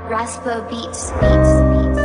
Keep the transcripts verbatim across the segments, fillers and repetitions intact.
Raspo Beats, Beats, Beats.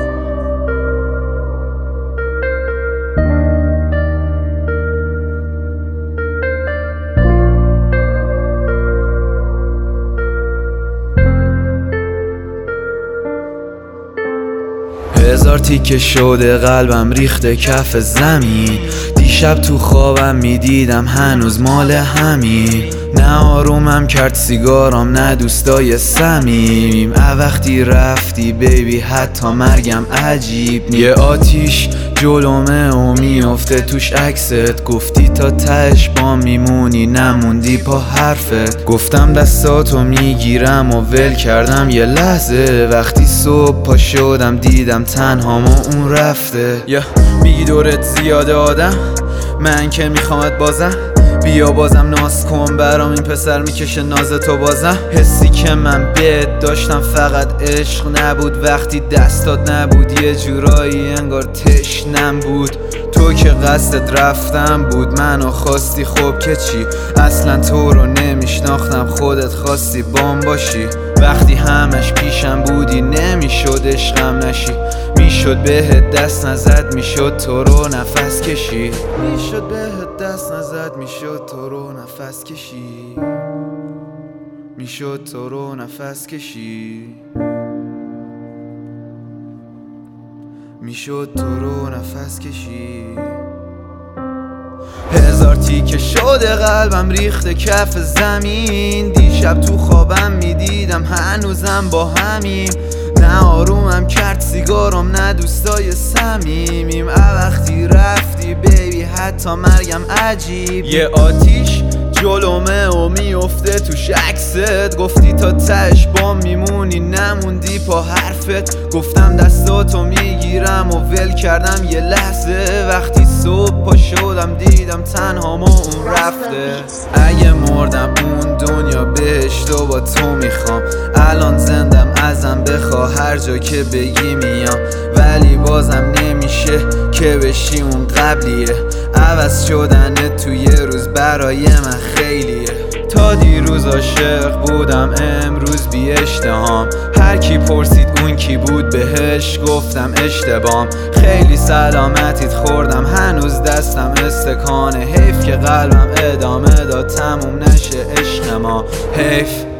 هزار تیکه شده قلبم ریخته کف زمین. دیشب تو خوابم میدیدم هنوز مال همین. نه آرومم کرد سیگارم نه دوستای صمیم. وقتی رفتی بیبی حتی مرگم عجیب نی. یه آتیش جلومه و میافته توش عکست. گفتی تا تهش با میمونی نموندی پا حرفت. گفتم دستاتو میگیرم و ول کردم یه لحظه. وقتی صبح پا شدم دیدم تنها ما اون رفته. یا میگی دورت زیاده آدم، من که میخوامت بازم. بیا بازم ناز کن برام، این پسر میکشه ناز تو بازم. حسی که من بهت داشتم فقط عشق نبود. وقتی دستات نبود یه جورایی انگار تشنم بود. تو که قصدت رفتم بود منو خواستی، خب که چی؟ اصلا تو رو نمیشناختم خودت خواستی بام باشی. وقتی همش پیشم بودی نمیشد عشقم نشی. میشد بهت دست نزد میشد تو رو نفس کشی. میشد بهت دست نزد میشد تو رو نفس کشی. میشد تو رو نفس کشی. میشد تو رو نفس کشی. هزار تیکه شده قلبم ریخته کف زمین. دیشب تو خوابم میدیدم هنوزم با همیم. نه آرومم کرد سیگارم نه دوستای صمیمیم. وقتی رفتی بیبی حتی مرگم عجیب. یه آتیش جلومه و میافته توش عکست. گفتی تا تهش با میمونی نموندی پا حرفت. گفتم دستاتو میگیرم و ول کردم یه لحظه. وقتی صبح پا شدم دیدم تنها ما اون رفته. اگه مردم اون دنیا بهشتو با تو میخوام. الان زندم ازم بخوا هر جا که بگی میام. ولی بازم نمیشه که بشی اون قبلیه. عوض شدنه تو یه روز برای من خیلیه. تا دیروز عاشق بودم امروز بی اشتهام. هر کی پرسید اون کی بود بهش گفتم اشتبام. خیلی سلامتیت خوردم هنوز دستم استکانه. حیف که قلبم ادامه داد تموم نشه عشق ما. حیف